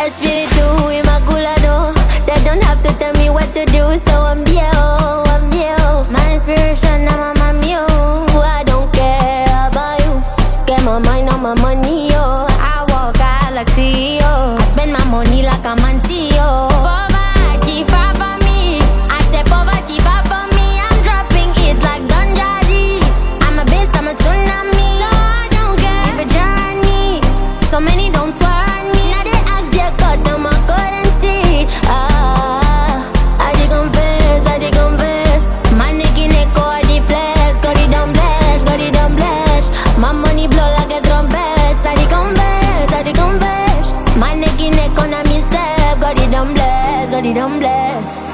Espiritu Immaculado, they don't have to tell me what to do, so I'm viejo, I'm viejo. My inspiration, I'm a mommy, I don't care about you. Get my mind on my money, yo. I walk galaxy, yo. I spend my money like a man, yo. Poverty far from me, I say poverty far from me. I'm dropping hits like Don Jazzy. I'm a beast, I'm a tsunami, so I don't care if it's journey. So many don't swear on me. Now they ask their God, them I couldn't see. I did confess. My neck in echo, I did flex. Got it done bless. My money blow like a trumpet. I did confess. My neck in echo, now me self. Got it done bless.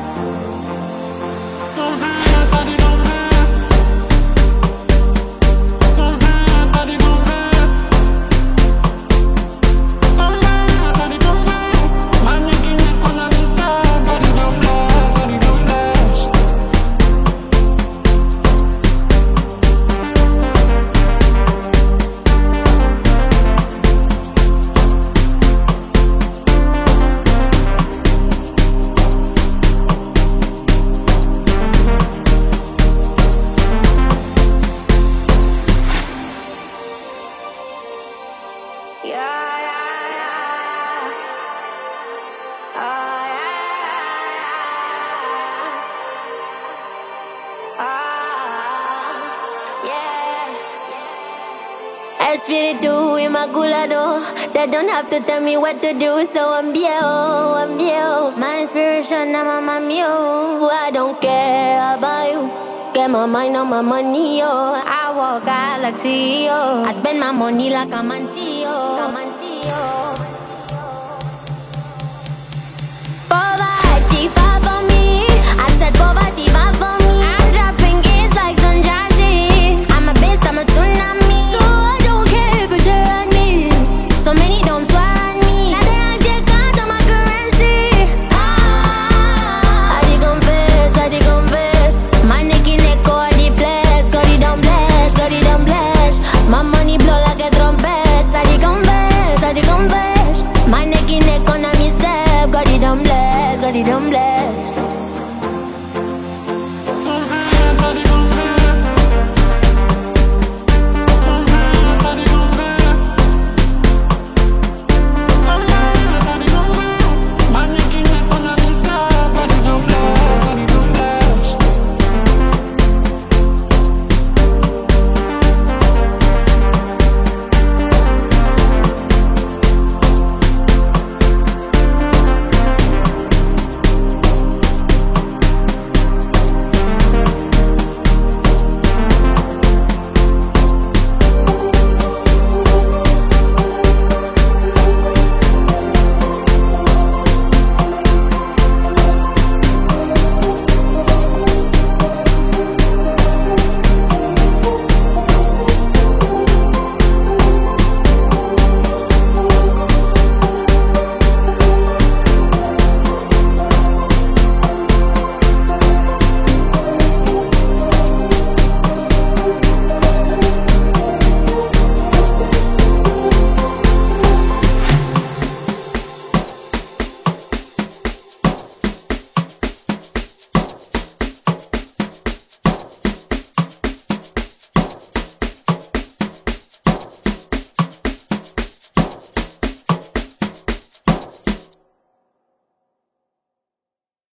Espiritu Immaculado, they don't have to tell me what to do, so I'm viejo, I'm viejo. My inspiration, I'm a mommy, I don't care about you. Get my mind on my money, yo. I walk galaxy, yo. I spend my money like a man, Poverty far from me, I said poverty far from me. I'm dropping hits like Don Jazzy. I'm a beast, I'm a tsunami, so I don't care if it's on me. So many don't swear on me. Now they ask their God on my currency. I did confess. My neck in echo, I did flex. Got it done bless. My money blow like a trumpet. I did confess. My neck in echo, now me self. Got it done bless.